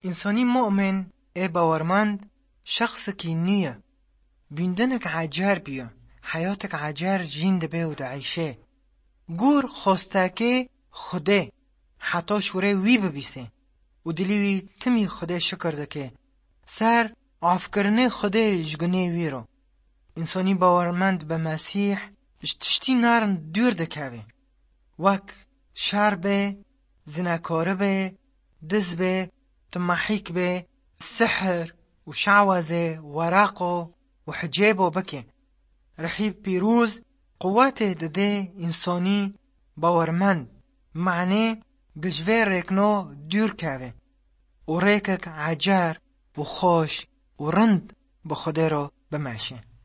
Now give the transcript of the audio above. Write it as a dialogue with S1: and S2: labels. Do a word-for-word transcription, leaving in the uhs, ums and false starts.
S1: انسانی مؤمن ای باورمند شخص کی نیه بیندنک عجر بیا حیاتک عجر جیند به و دعیشه گور خواسته که خوده حتی شوره وی ببیسه و دلیوی تمی خوده شکر دکه سر عفکرنه خوده جگنه وی رو انسانی باورمند به مسیح اشتشتی نرن دور دکوه وک شر به زنکاره به دز به تمحیک به سحر و شعوذه ورق و حجاب و بکه رحیب پیروز قوت دده انسانی باورمند معنی گجوه ریکنو دور کوه و ریکک عجر و خوش و رند به خوده رو بمشه.